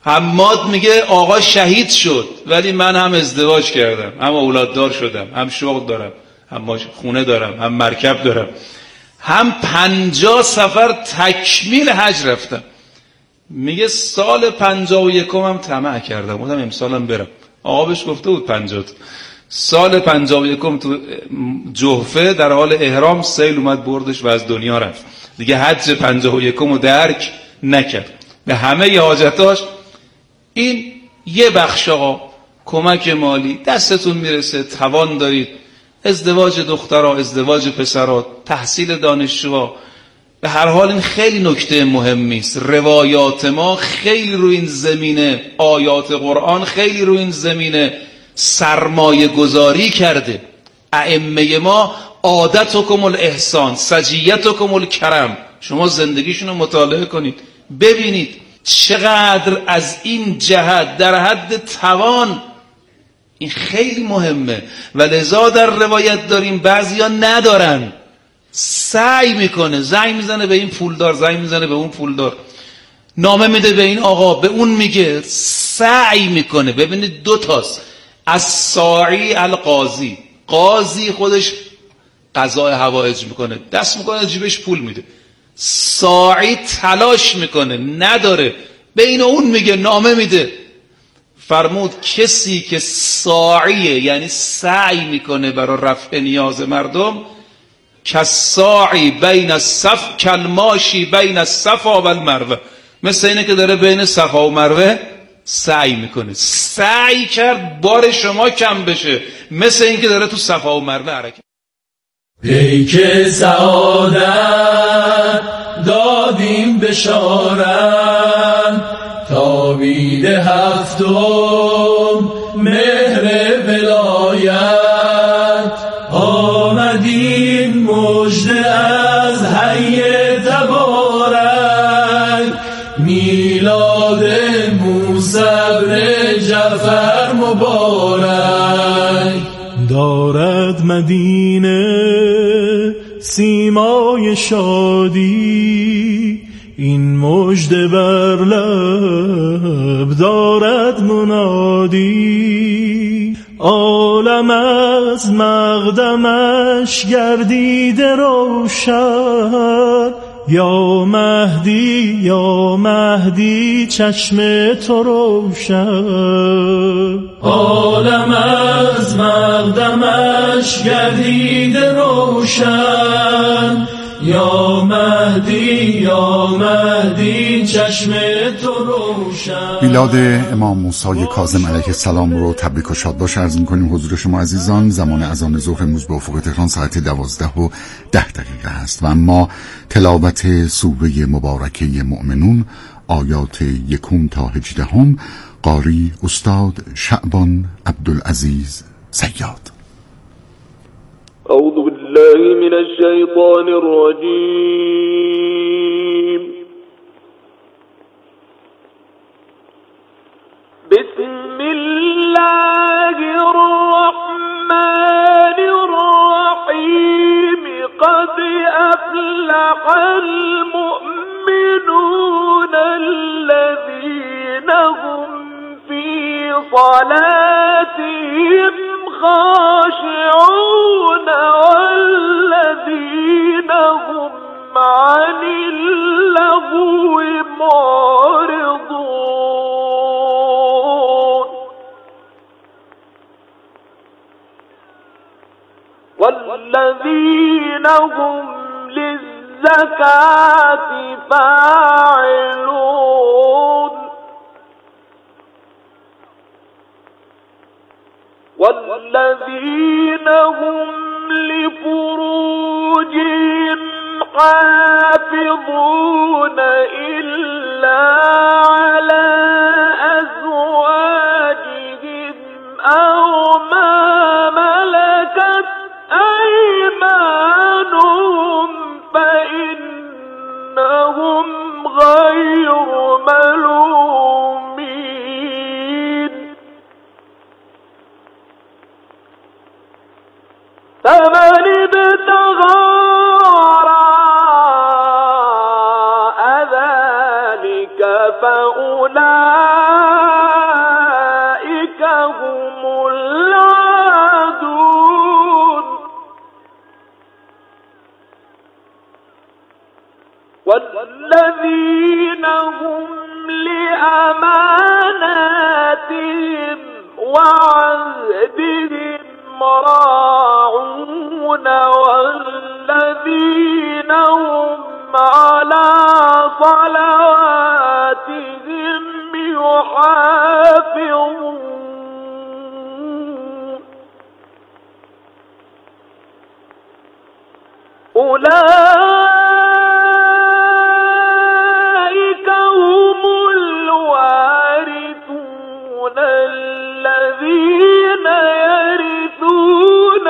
حماد میگه آقا شهید شد ولی من هم ازدواج کردم، هم اولاددار شدم، هم شغل دارم، هم خونه دارم، هم مرکب دارم، هم 50 سفر تکمیل حج رفتم. میگه سال 51 هم طمع کردم، گفتم امسالم برم. آقا بهش گفته بود 50. سال 51 تو جحفه در حال احرام سیل اومد بردش و از دنیا رفت. دیگه حج 51 رو درک نکرد. به همه حاجتاش این یه بخش آقا کمک مالی دستتون میرسه، توان دارید، ازدواج دخترها، ازدواج پسرها، تحصیل دانشجوها، به هر حال این خیلی نکته مهمی است. روایات ما خیلی روی این زمینه، آیات قرآن خیلی روی این زمینه سرمایه گذاری کرده. ائمه ما عادتکم الاحسان سجیتکم الکرم، شما زندگیشون رو مطالعه کنید ببینید چقدر از این جهت در حد توان این خیلی مهمه. و لذا در روایت داریم بعضیا ندارن، سعی میکنه، زنگ میزنه به این پولدار، زنگ میزنه به اون پولدار، نامه میده به این آقا، به اون میگه، سعی میکنه. ببینید دو تاست، از ساعی القاضی، قاضی خودش قضای حوائج میکنه، دست میکنه جیبش پول میده، ساعی تلاش میکنه نداره، بین اون میگه، نامه میده. فرمود کسی که ساعیه یعنی سعی میکنه برای رفع نیاز مردم، کالساعی بین الصف کالماشی بین الصفا و المروه، مثل اینه که داره بین صفا و مروه سعی میکنه. سعی کرد بار شما کم بشه، مثل این که داره تو صفا و مروه حرکت. پیک سعادت دادیم بشارت، تابید هفتم مهر ولایت، آمدیم مژده از حی تبارک، میلاد موسی بن جعفر مبارک. دارد مدینه سیمای شادی، این مژده بر لب دارد منادی، عالم از مقدمش گردیده روشن، یا مهدی یا مهدی چشم تو روشن، عالم از مقدمش گردیده روشن، یا مهدی یا مهدی چشم تو روشن. میلاد امام موسی کاظم علیه السلام رو تبریک و شاد باش عرض می‌کنیم حضور شما عزیزان. زمان اذان ظهر امروز به افق تهران ساعت 12:10 است و اما تلاوت سوره مبارکه مؤمنون آیات 1 تا 18 قاری استاد شعبان عبدالعزیز صیاد. أعوذ بالله من الشيطان الرجيم. بسم الله الرحمن الرحيم. قد أفلح المؤمنون الذين هم في صلاتهم خاشعون والذين هم عن اللغو معرضون والذين هم للزكاة فاعلون والذين هم لفروجهم حافظون إلا على أزواجهم أو ما ملكت أيمانهم فإنهم غير ملومين. فمن ابتغى وراء ذلك فأولئك أماناتهم وعهدهم راعون والذين هم على صلواتهم يحافظون أولئك هم الوارثون الذين يرثون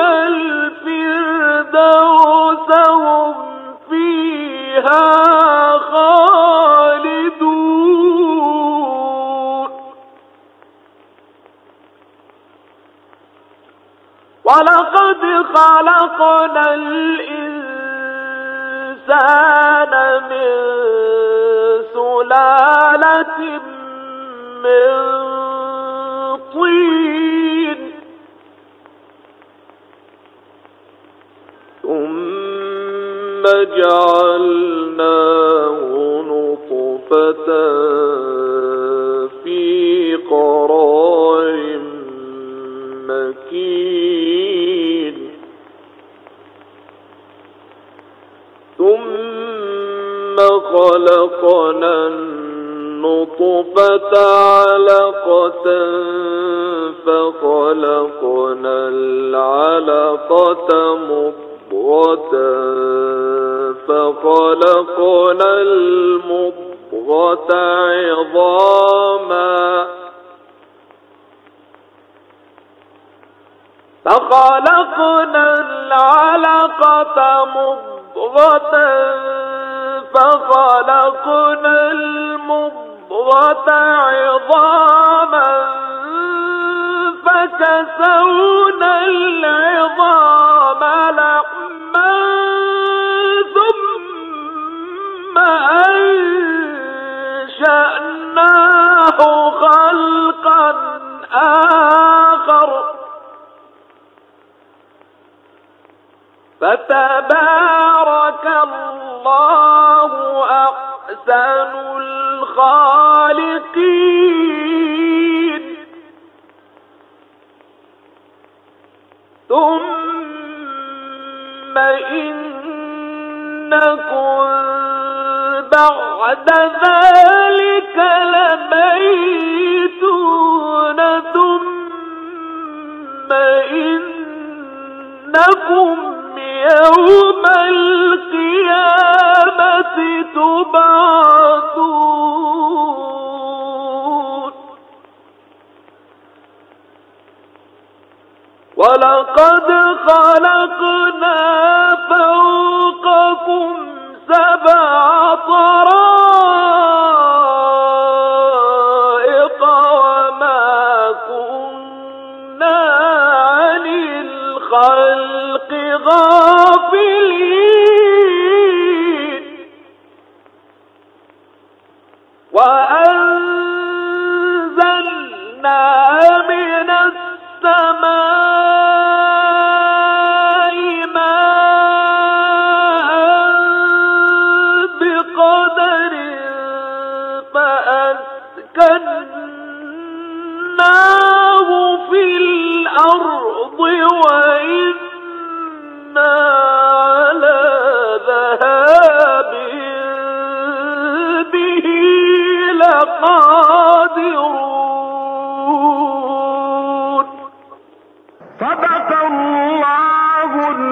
الفردوس هم فيها خالدون ولقد خلقنا الإنسان من سلالة من طين ثم جعلناه نطفة في قرار مكين ثم خلقنا النطفة علقة فخلقنا العلقة مضغة فخلقنا المضغة عظاما فخلقنا العلقة مضغة فخلقنا المضغة عظاما فكسونا العظام لحما ثم أنشأناه خلقا آخر فتبارك الله أحسن الخالقين ثم إنكم بعد ذلك لميتون ثم إنكم يوم القيامة تبعثون ولقد خلقنا فوقكم 7 طرائق وما كنا عن الخلق غافلين وأنزلنا من السماء ماء بقدر فأسكناه في الأرض وإنا على ذهاب به لقادرون صدق الله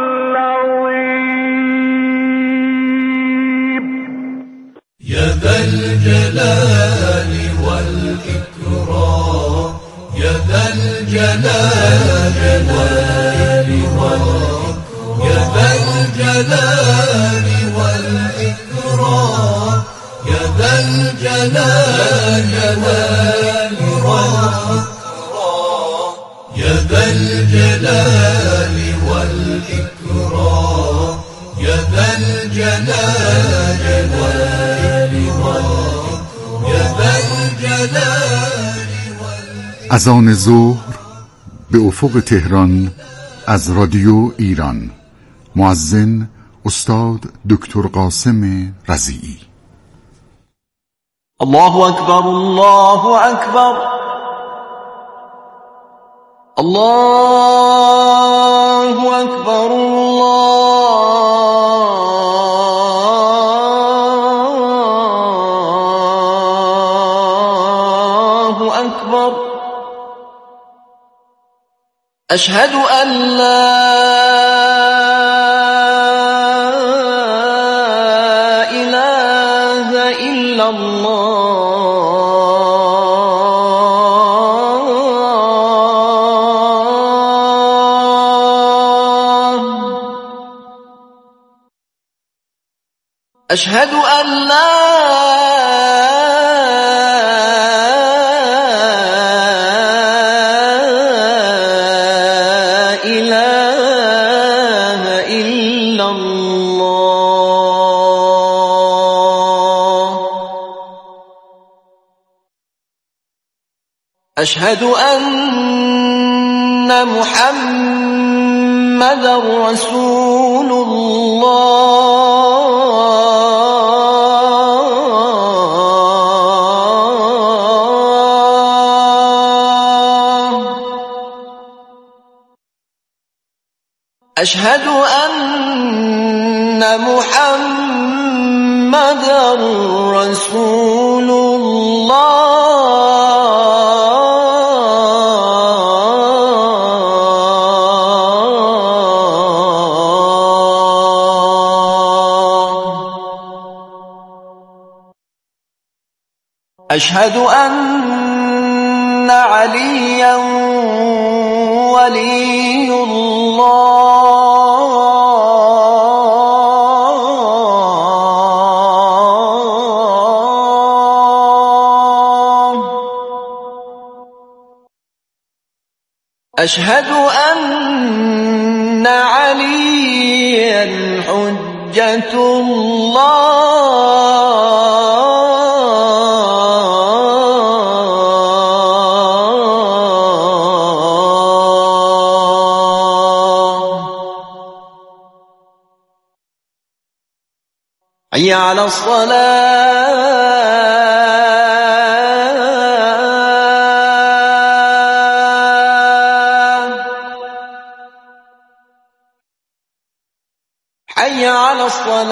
العظيم يا ذا الجلال والإكرام يا ذا الجلال والإكرام يا ذا الجلال والإكرام يا ذا الجلال والإكرام يا ذا الجلال والإكرام يا ذا الجلال والإكرام يا ذا الجلال. اذان ظهر به افق تهران از رادیو ایران. مؤذن استاد دکتر قاسم رضیعی. الله أكبر الله أكبر الله أكبر الله أكبر أشهد أن لا إله إلا الله أشهد أن لا إله إلا الله أشهد أن محمدا رسول الله أشهد أن محمدا رسول الله أشهد أن عليا ولي الله أشهد أن عليا حجة الله حي على الصلاة حي على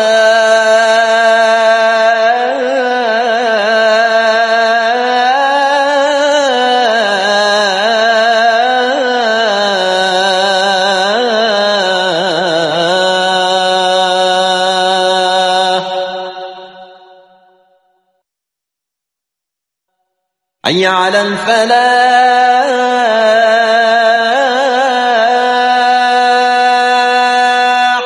حي على الفلاح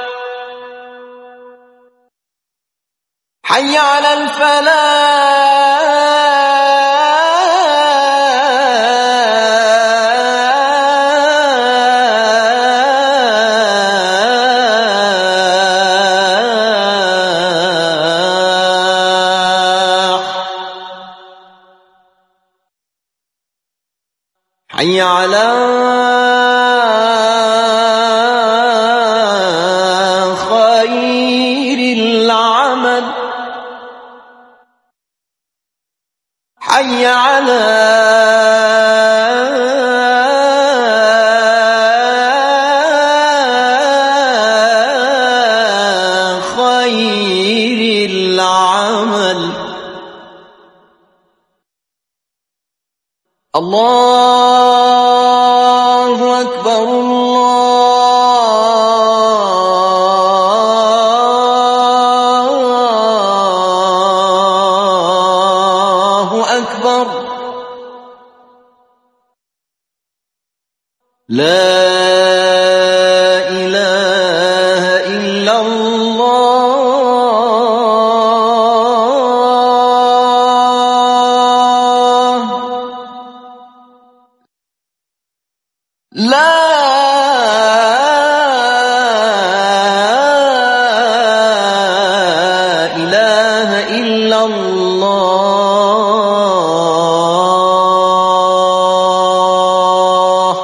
حي على الفلاح حي على خير العمل حي على خير العمل الله أكبر الله أكبر لا إله إلا الله لا إله إلا الله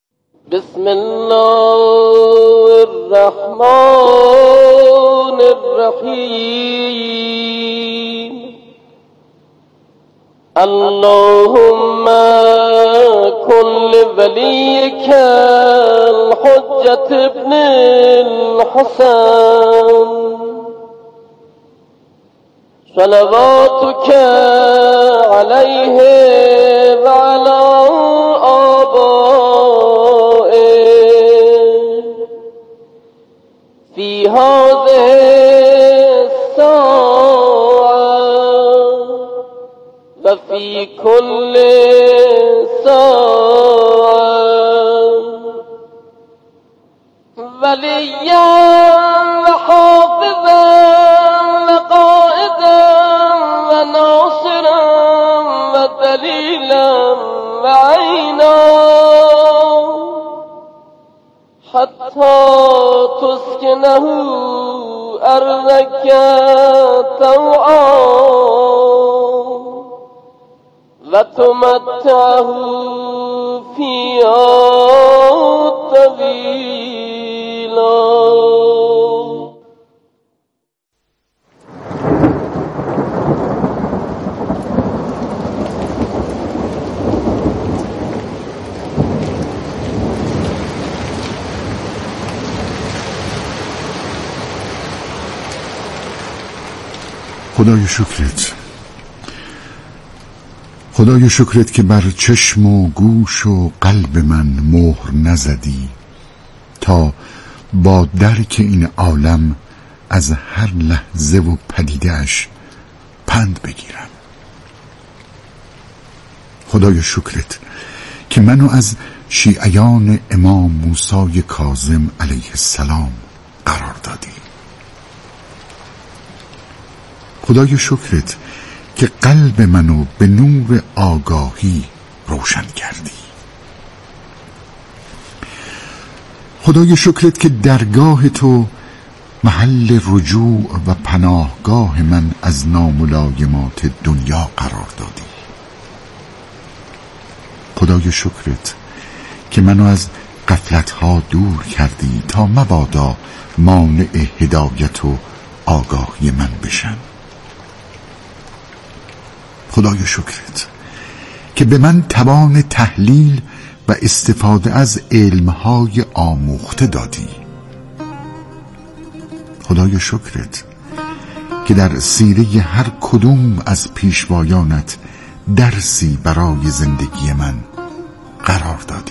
بسم الله الرحمن الرحيم الرحيم اللهم كن لوليك الحجة ابن الحسن صلواتك عليه وعلى آبائه في هذه الساعة وفي كل ساعة وليا وحافظا وقائدا وناصرا ودليلا وعينا حتى تسكنه أرضك طوعا وتمتعه فيها طويلا. خدای شکرت که بر چشم و گوش و قلب من مهر نزدی تا با درک این عالم از هر لحظه و پدیده‌اش پند بگیرم. خدای شکرت که منو از شیعیان امام موسی کاظم علیه السلام قرار دادی. خدای شکرت که قلب منو به نور آگاهی روشن کردی. خدای شکرت که درگاه تو محل رجوع و پناهگاه من از ناملایمات دنیا قرار دادی. خدای شکرت که منو از غفلت‌ها دور کردی تا مبادا مانع هدایت و آگاهی من بشن. خدای شکرت که به من توان تحلیل و استفاده از علمهای آموخته دادی. خدای شکرت که در سیره هر کدوم از پیشوایانت درسی برای زندگی من قرار دادی.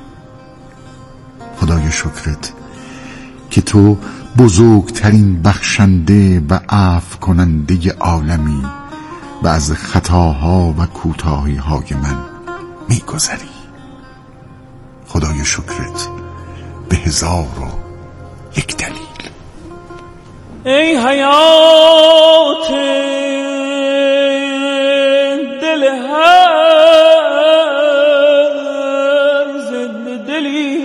خدای شکرت که تو بزرگترین بخشنده و عفو کننده عالمی و از خطاها و کوتاهی های من میگذری. خدای شکرت به 1001 دلیل. ای حیات دل هر زنده دلی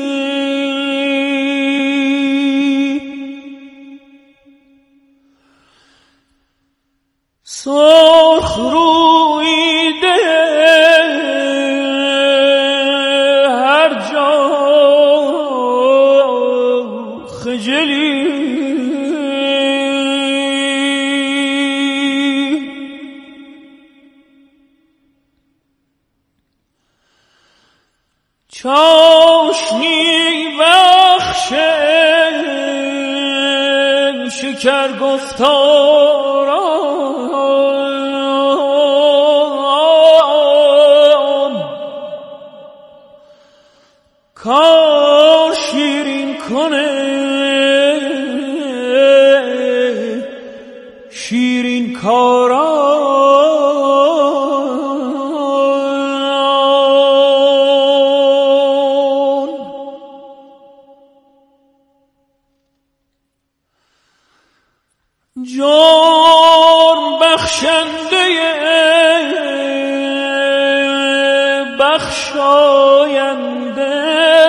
سرخ رویده هر جا خجلی چاشنی بخش شکر گفتاران کار شیرین کنه شیرین کاران جان بخشنده بخشاینده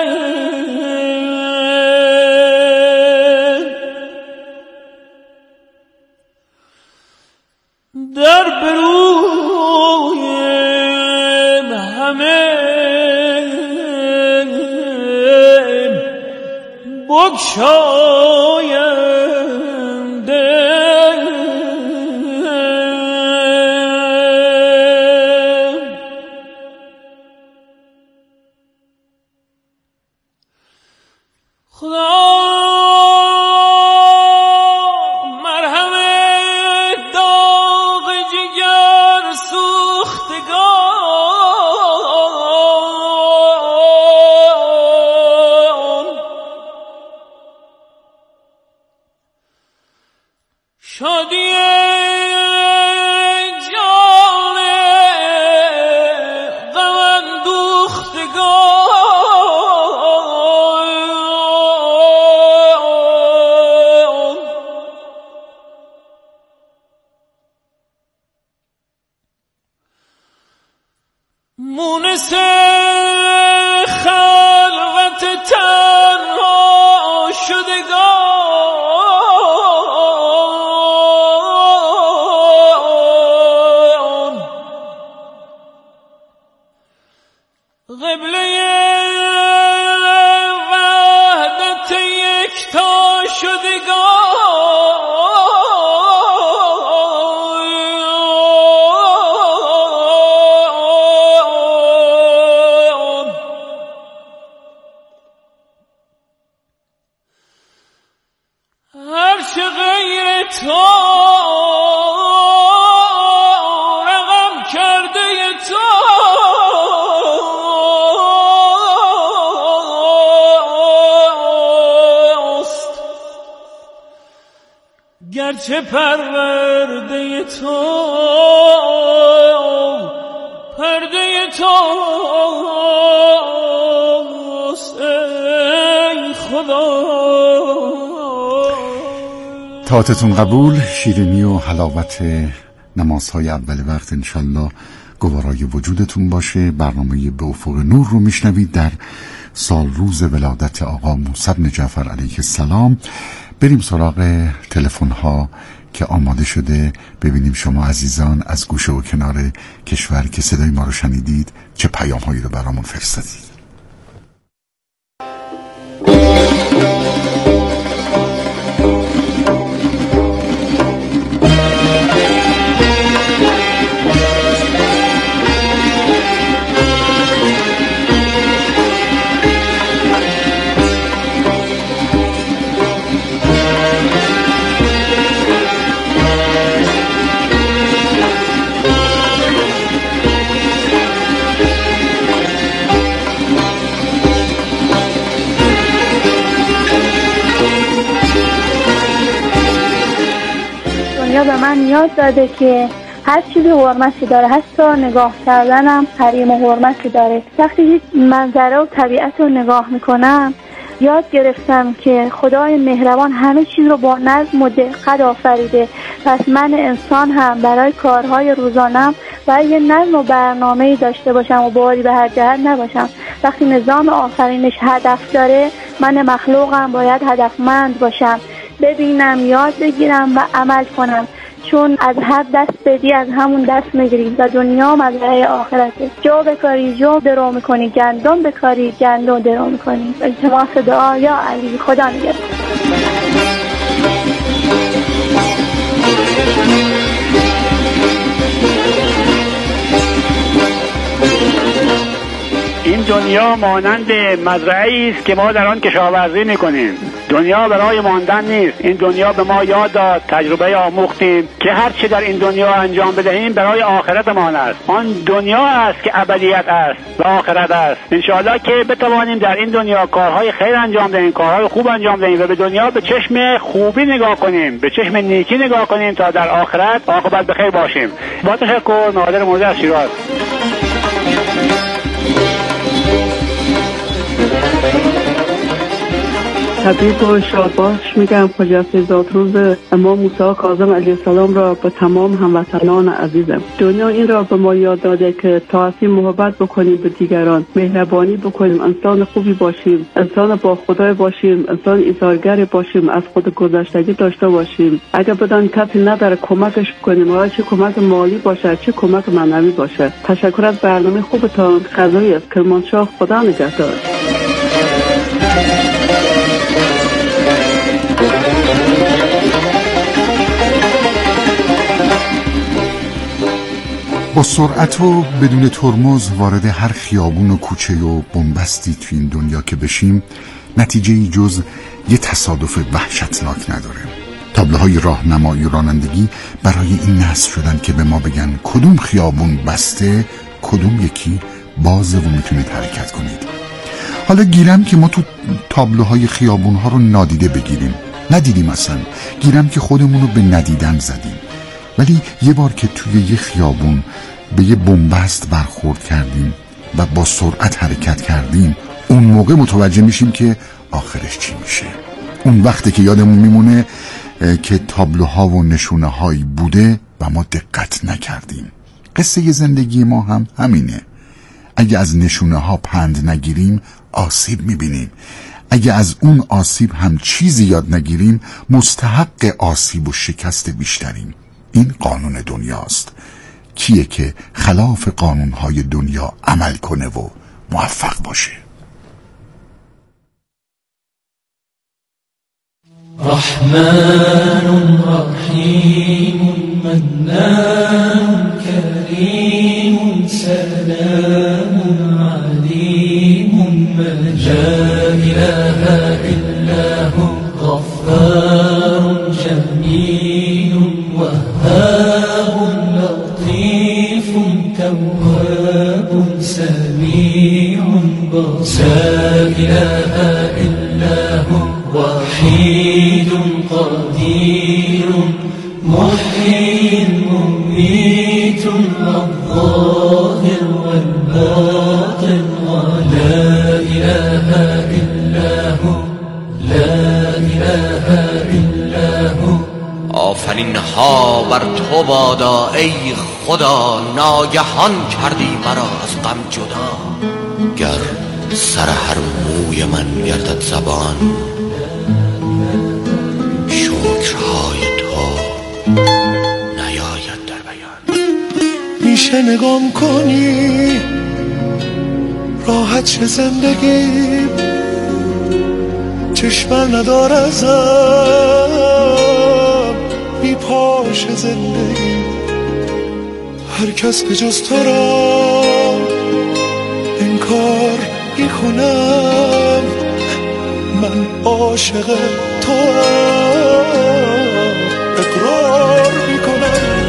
در بروی همه بگشاینده مونس خلوت تنها شدگان، قبله وحدت یکتا شدگان، هرچه غیر تو رقم کرده توست، گرچه پرورده تو پرده توست ای خدا. طاعتتون قبول. شیرینی و حلاوت نمازهای اول وقت انشالله گوارای وجودتون باشه. برنامه به افق نور رو میشنوید در سال روز ولادت آقا موسی بن جعفر علیه السلام. بریم سراغ تلفن ها که آماده شده، ببینیم شما عزیزان از گوشه و کنار کشور که صدای ما رو شنیدید چه پیام هایی رو برامون فرستادید. به من یاد داده که هر چیزی حرمتی داره، حتی نگاه کردنم حریم و حرمتی داره. وقتی هیچ منظره و طبیعت رو نگاه میکنم یاد گرفتم که خدای مهربان همه چیز رو با نظم و دقت آفریده. پس من انسان هم برای کارهای روزانم باید یه نظم و برنامه‌ای داشته باشم و باری به هر جهت نباشم. وقتی نظام آفرینش هدف داره، من مخلوقم باید هدفمند باشم، ببینم، یاد بگیرم و عمل کنم، چون از هر دست بدی از همون دست میگیری و دنیا مزرعه آخرته. جو بکاری جو درو میکنی، گندم بکاری گندم درو میکنی. التماس دعا یا علی. خدا نگهدار. این دنیا مانند مزرعه‌ای است که ما در آن کشاورزی می‌کنیم. دنیا برای ماندن نیست. این دنیا به ما یاد داد، تجربه آموختیم که هر چه در این دنیا انجام بدهیم برای آخرتمان است. آن دنیا است که ابدیت است و آخرت است. انشاءالله که بتوانیم در این دنیا کارهای خیر انجام دهیم، کارهای خوب انجام دهیم و به دنیا به چشم خوبی نگاه کنیم، به چشم نیکی نگاه کنیم تا در آخرت عاقبت بخیر باشیم. با تشکر. نادر مرزی از شیراز. تبریک و شادباش میگم خجسته ذات روز امام موسی کاظم علیه السلام را به تمام هموطنان عزیزم. دنیا این را به ما یاد داده که تا هستی محبت بکنیم به دیگران، مهربانی بکنیم، انسان خوبی باشیم، انسان با خدای باشیم، انسان ایثارگر باشیم، از خود گذشتگی داشته باشیم. اگر بدان کسی نداره کمکش بکنیم، حالا چه کمک مالی باشه چه کمک معنوی باشه. تشکر از برنامه خوبتان. خزایی از کرمانشاه. خدا نگهدار. با سرعت و بدون ترمز وارد هر خیابون و کوچه و بنبستی تو این دنیا که بشیم نتیجه‌ای جز یه تصادف وحشتناک نداره. تابلوهای راهنمایی و رانندگی برای این نصب شدن که به ما بگن کدوم خیابون بسته، کدوم یکی بازه و میتونید حرکت کنید. حالا گیرم که ما تو تابلوهای خیابونها رو نادیده بگیریم، ندیدیم اصلا. گیرم که خودمون رو به ندیدن زدیم. ولی یه بار که توی یه خیابون به یه بنبست برخورد کردیم و با سرعت حرکت کردیم، اون موقع متوجه میشیم که آخرش چی میشه. اون وقتی که یادمون میمونه که تابلوها و نشونه هایی بوده و ما دقت نکردیم. قصه زندگی ما هم همینه. اگه از نشونه ها پند نگیریم آسیب میبینیم. اگه از اون آسیب هم چیزی یاد نگیریم مستحق آسیب و شکست بیشتریم. این قانون دنیاست. کیه که خلاف قانونهای دنیا عمل کنه و موفق باشه؟ رحمن رحیم منان کریم سلام علیم من لا اله الا هو غفار جمیل وهاب لطیف تواب سمیع بصیر لا اله الا هو وحید قدیر محیی ممیت الظاهر والباطن ولا اله الا هو لا اله الا هو. آفرین ها بر تو بادا ای خدا، ناگهان کردی مرا از غم جدا. گر سر هر موی من گردد زبان، شکرهای تو نیاید در بیان. میشه نگام کنی راحت شه زندگی، چشمم ندار ازم میپاشه زندگی. هر کس به جز تو را انکار میکنم، من عاشق تو اقرار میکنم.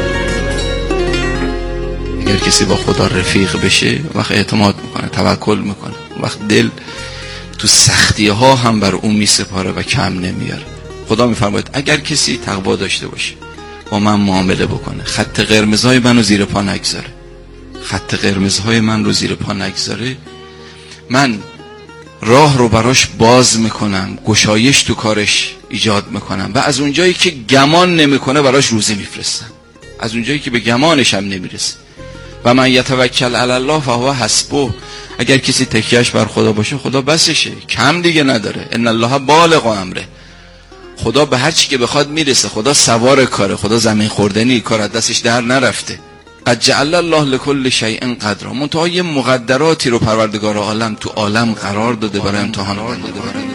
اگر کسی با خدا رفیق بشه وقت اعتماد میکنه، توکل میکنه، وقت دل تو سختی ها هم بر اون میسپاره و کم نمیاره. خدا میفرماید اگر کسی تقوا داشته باشه، با من معامله بکنه، خط قرمزهای من رو زیر پا نگذاره، خط قرمزهای من رو زیر پا نگذاره، من راه رو براش باز میکنم، گشایش تو کارش ایجاد میکنم و از اونجایی که گمان نمیکنه براش روزی میفرستم، از اونجایی که به گمانش هم نمیرسه. و من یتوکل علی الله فهو حسبه. اگر کسی تکیهش بر خدا باشه خدا بسشه، کم دیگه نداره. ان الله بالغ امره. خدا به هر چی که بخواد میرسه. خدا سوار کاره، خدا زمین خوردنی، کار از دستش در نرفته. قد جعل الله لكل شیء قدرا. منتها یه مقدراتی رو پروردگار عالم تو عالم قرار داده برای امتحان بنده.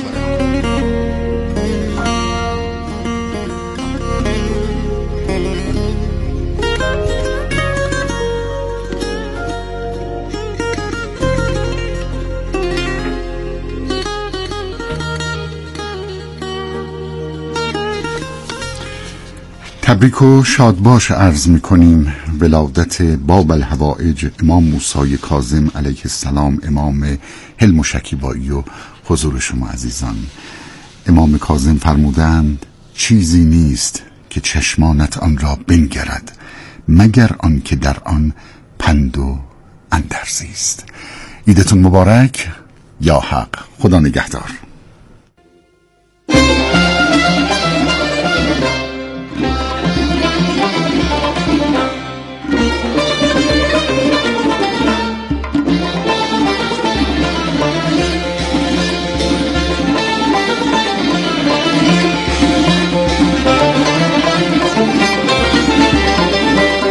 تبریک و شادباش عرض می‌کنیم. ولادت باب الحوائج امام موسی کاظم علیه السلام، امام حلم و شکیبایی و حضور شما عزیزان. امام کاظم فرمودند چیزی نیست که چشمانت آن را بنگرد مگر آن که در آن پند و اندرزی است. عیدتون مبارک. یا حق. خدا نگهدار.